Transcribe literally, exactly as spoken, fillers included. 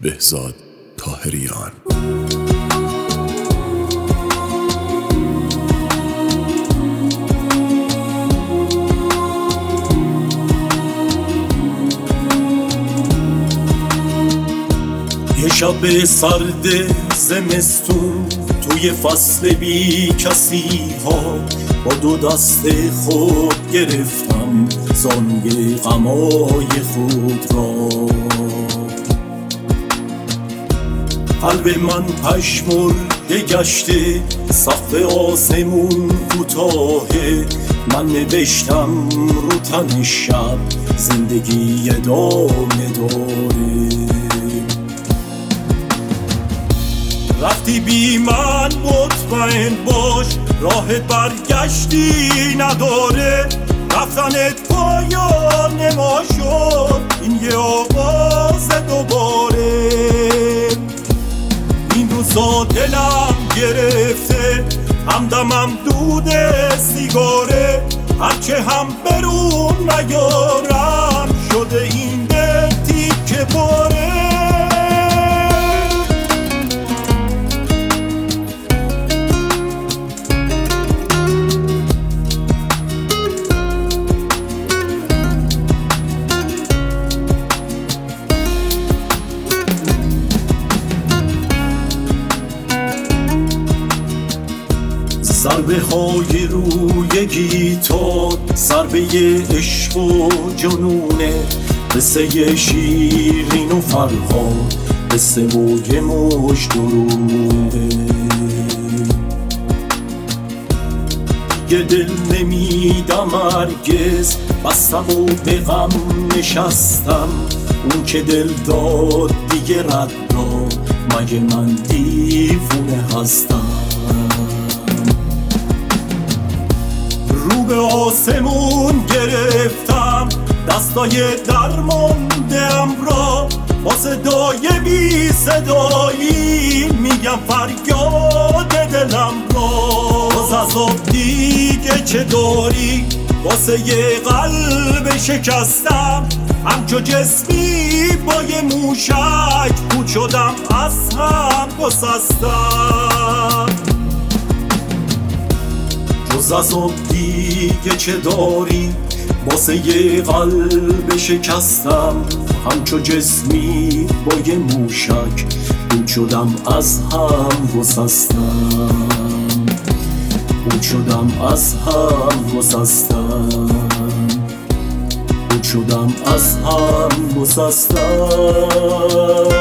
بهزاد طاهریان. یه شب سرد زمستون توی فصل بی کسی ها با دو دست خود گرفتم زانوی غمای خود را. قلب من پژمرده گشته، سقف آسمون کوتاهه، من نوشتم رو تن شب زندگی ادامه داره. رفتی بی من مطمئن باش، راه برگشتی نداره، رفتنت پایان ما شد، این یه آغاز دوباره. این روزا دلم گرفته، همدمم دود سیگاره، هرچه هم برون نیارم شده این دل تیکه پاره. ضربه های روی گیتار، ضربه عشق و جنونه، قصه شیرین و فرهاد، قصه و یه مشت درونه. یه دل نمیدم هرگز، بستم و به غم نشستم، اون که دل داد دیگه رد داد، مگه من دیوونه هستم؟ رو به آسمون گرفتم دستای درمانده‌ام را، با صدای بی صدایی میگم فریاد دلم را. باز از آب دیگه چه داری، واسه یه قلب شکستم، همچو جسمی با یه موشک بود شدم، از هم گسستم. جز از آب دیگه چه داری، واسه یه قلب شکستم، همچو جسمی با یه موشک بود شدم، از هم گسستم، بود شدم از هم گسستم، بود شدم از هم گسستم.